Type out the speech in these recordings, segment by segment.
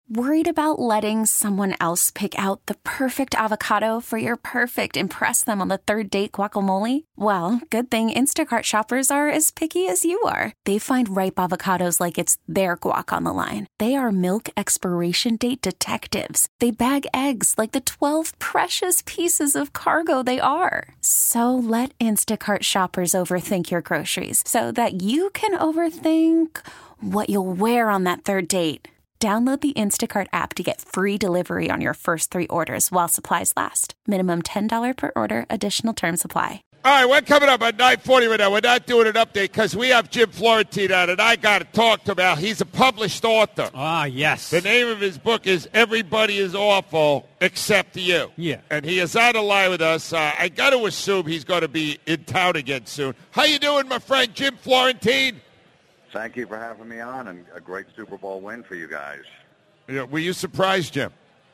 Worried about letting someone else pick out the perfect avocado for your perfect impress them on the third date guacamole? Well, good thing Instacart shoppers are as picky as you are. They find ripe avocados like it's their guac on the line. They are milk expiration date detectives. They bag eggs like the 12 precious pieces of cargo they are. So let Instacart shoppers overthink your groceries so that you can overthink what you'll wear on that third date. Download the Instacart app to get free delivery on your first 3 orders while supplies last. Minimum $10 per order. Additional terms apply. All right, we're coming up at 9:40 right now. We're not doing an update because we have Jim Florentine on, and I got to talk to him about. He's a published author. Ah, yes. The name of his book is Everybody is Awful Except You. Yeah. And he is on the line with us. I got to assume he's going to be in town again soon. How you doing, my friend Jim Florentine? Thank you for having me on, and a great Super Bowl win for you guys. Yeah, were you surprised, Jim?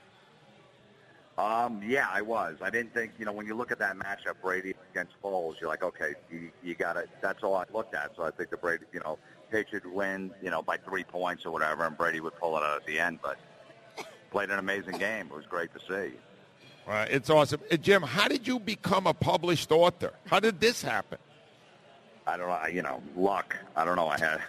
Yeah, I was. I didn't think, when you look at that matchup, Brady against Foles, you're like, okay, you got it. That's all I looked at. So I think the Brady, Patriots would win, by 3 points or whatever, and Brady would pull it out at the end. But played an amazing game. It was great to see. It's awesome. Jim, how did you become a published author? How did this happen? I don't know, luck. I don't know. I had,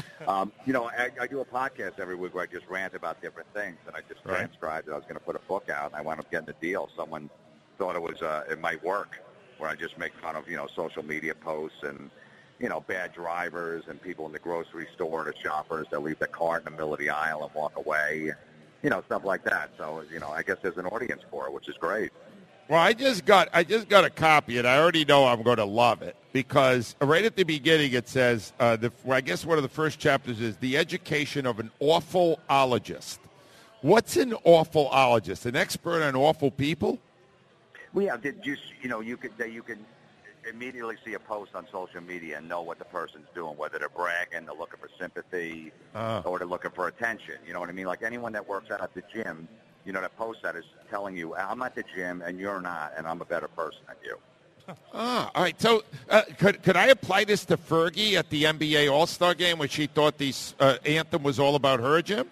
I do a podcast every week where I just rant about different things, and I just transcribed that I was going to put a book out, and I wound up getting a deal. Someone thought it might work, where I just make fun of, social media posts and, bad drivers and people in the grocery store, the shoppers that leave the cart in the middle of the aisle and walk away, stuff like that. So, I guess there's an audience for it, which is great. Well, I just got a copy, and I already know I'm going to love it because right at the beginning it says, I guess one of the first chapters is the education of an awfulologist. What's an awfulologist? An expert on awful people? Well, yeah, you can immediately see a post on social media and know what the person's doing, whether they're bragging, they're looking for sympathy, or they're looking for attention. You know what I mean? Like anyone that works out at the gym, that post that is telling you, I'm at the gym and you're not, and I'm a better person than you. All right. So could I apply this to Fergie at the NBA All-Star game when she thought the anthem was all about her, Jim?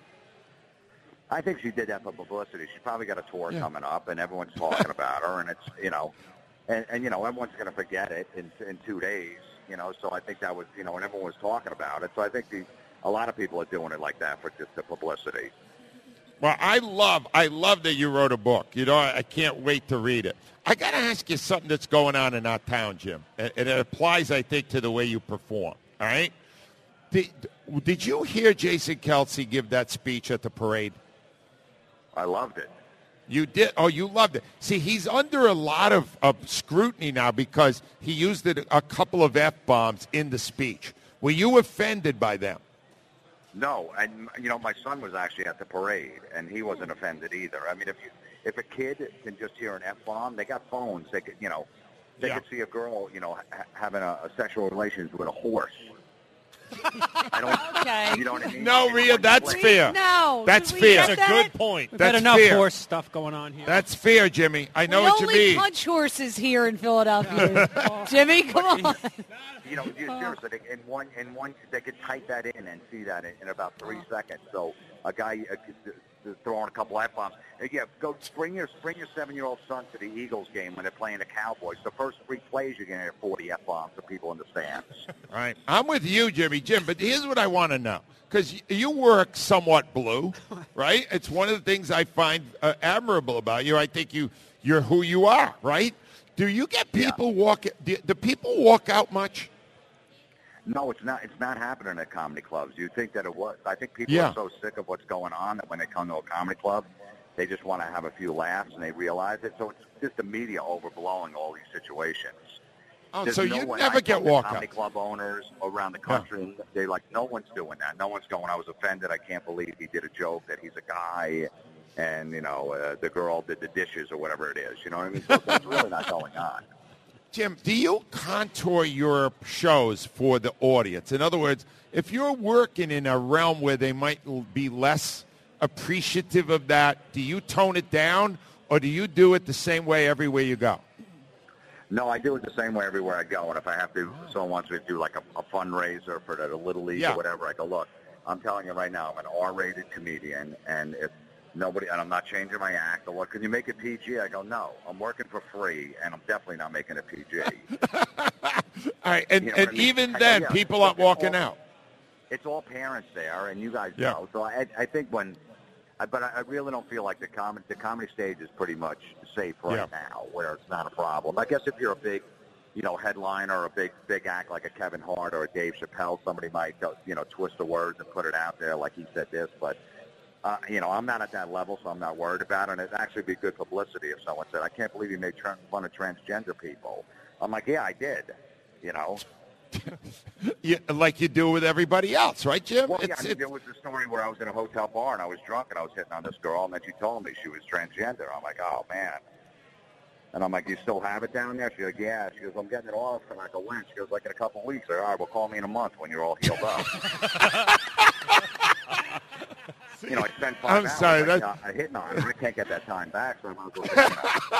I think she did that for publicity. She's probably got a tour coming up, and everyone's talking about her, and it's, and everyone's going to forget it in 2 days, so I think that was, and everyone was talking about it. So I think a lot of people are doing it like that for just the publicity. Well, I love that you wrote a book. I can't wait to read it. I got to ask you something that's going on in our town, Jim, and it applies, I think, to the way you perform, all right? Did you hear Jason Kelce give that speech at the parade? I loved it. You did? Oh, you loved it. See, he's under a lot of scrutiny now because he used a couple of F-bombs in the speech. Were you offended by them? No, and my son was actually at the parade, and he wasn't offended either. I mean, if a kid can just hear an F-bomb, they got phones. They could, they could see a girl, having a sexual relations with a horse. I don't. Okay. You know what I mean? No, Rhea, that's fair. No, that's fair. That's a good point. We've got enough horse stuff going on here. That's fair, Jimmy. I know what you mean. We only punch horses here in Philadelphia. Jimmy, come on. Seriously, in one, they could type that in and see that in about 3 seconds. So a guy throwing a couple F-bombs. Yeah, go bring your 7-year-old son to the Eagles game when they're playing the Cowboys. The first 3 plays, you're going to hear 40 F-bombs for people in the stands. All right. I'm with you, Jim, but here's what I want to know. Because you work somewhat blue, right? It's one of the things I find admirable about you. I think you're who you are, right? Do you get people do people walk out much? No, it's not. It's not happening at comedy clubs. You'd think that it was. I think people are so sick of what's going on that when they come to a comedy club, they just want to have a few laughs and they realize it. So it's just the media overblowing all these situations. Oh, so you never get walkouts. Comedy club owners around the country, they're like, no one's doing that. No one's going, I was offended. I can't believe he did a joke that he's a guy and, the girl did the dishes or whatever it is. You know what I mean? So that's really not going on. Jim, do you contour your shows for the audience? In other words, if you're working in a realm where they might be less appreciative of that, do you tone it down or do you do it the same way everywhere you go? No, I do it the same way everywhere I go. And if I have to, someone wants me to do like a fundraiser for the Little League or whatever, I go, look, I'm telling you right now, I'm an R-rated comedian, and if nobody, and I'm not changing my act. Or can you make it PG? I go, no, I'm working for free, and I'm definitely not making it PG. All right, and even then, people aren't walking out. It's all parents there, and you guys know. So I think but I really don't feel like the comedy stage is pretty much safe right now, where it's not a problem. I guess if you're a big, headliner or a big act like a Kevin Hart or a Dave Chappelle, somebody might, twist the words and put it out there like he said this, but. I'm not at that level, so I'm not worried about it. And it'd actually be good publicity if someone said, I can't believe you made fun of transgender people. I'm like, yeah, I did, Like you do with everybody else, right, Jim? Well, there was a story where I was in a hotel bar and I was drunk and I was hitting on this girl, and then she told me she was transgender. I'm like, oh, man. And I'm like, you still have it down there? She's like, yeah. She goes, I'm getting it off. And I go, when? She goes, like in a couple of weeks. All right, well, call me in a month when you're all healed up. I spent 5 hours. Sorry, hitting on her. I can't get that time back, so I might as well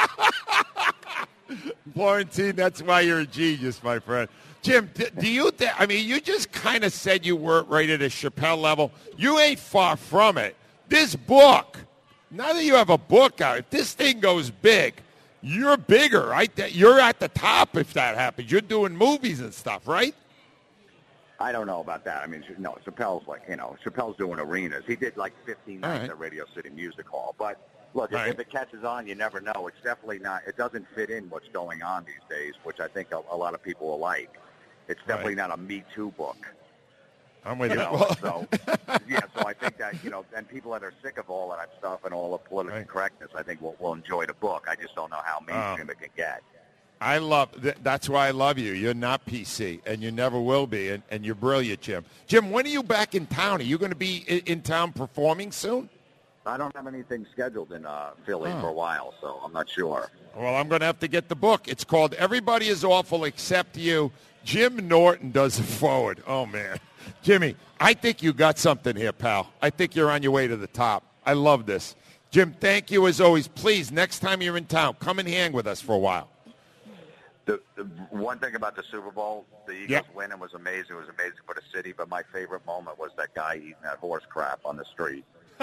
Florentine, that's why you're a genius, my friend. Jim, do you you just kind of said you weren't right at a Chappelle level. You ain't far from it. This book, now that you have a book out, if this thing goes big, you're bigger, right? You're at the top if that happens. You're doing movies and stuff, right? I don't know about that. I mean, no, Chappelle's Chappelle's doing arenas. He did like 15 nights at Radio City Music Hall. But look, if it catches on, you never know. It's definitely not. It doesn't fit in what's going on these days, which I think a lot of people will like. It's definitely not a Me Too book. I'm with you. So I think that, and people that are sick of all of that stuff and all the political correctness, I think will enjoy the book. I just don't know how mainstream it can get. That's why I love you. You're not PC, and you never will be, and you're brilliant, Jim. Jim, when are you back in town? Are you going to be in town performing soon? I don't have anything scheduled in Philly for a while, so I'm not sure. Well, I'm going to have to get the book. It's called Everybody is Awful Except You. Jim Norton does it forward. Oh, man. Jimmy, I think you got something here, pal. I think you're on your way to the top. I love this. Jim, thank you as always. Please, next time you're in town, come and hang with us for a while. The one thing about the Super Bowl, the Eagles winning was amazing. It was amazing for the city, but my favorite moment was that guy eating that horse crap on the street.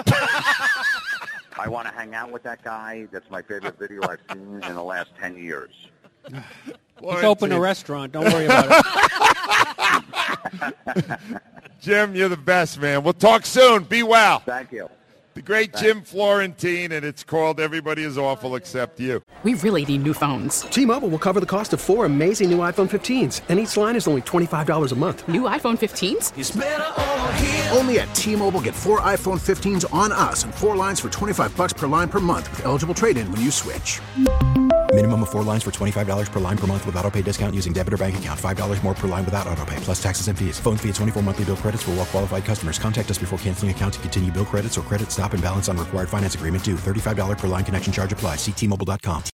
I want to hang out with that guy. That's my favorite video I've seen in the last 10 years. He's opened a restaurant. Don't worry about it. Jim, you're the best, man. We'll talk soon. Be well. Thank you. The great Jim Florentine, and it's called Everybody is Awful Except You. We really need new phones. T-Mobile will cover the cost of 4 amazing new iPhone 15s, and each line is only $25 a month. New iPhone 15s? It's better over here. Only at T-Mobile, get 4 iPhone 15s on us and 4 lines for $25 per line per month with eligible trade-in when you switch. Minimum of 4 lines for $25 per line per month with autopay discount using debit or bank account. $5 more per line without autopay, plus taxes and fees. Phone fee at 24 monthly bill credits for well-qualified customers. Contact us before canceling account to continue bill credits or credit stop and balance on required finance agreement due. $35 per line connection charge applies. See T-Mobile.com.